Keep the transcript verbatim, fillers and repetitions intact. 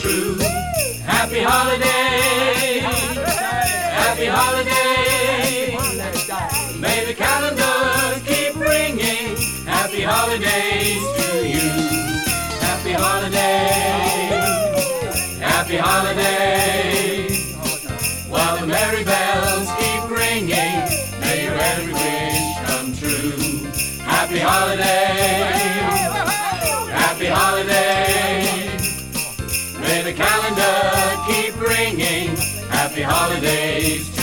true. Happy holidays, happy holidays. May the calendars keep ringing. Happy holidays to you. Happy holidays, happy holidays. While the merry bells keep ringing, may your every wish come true. Happy holidays, happy holidays. May the calendar keep ringing. Happy holidays.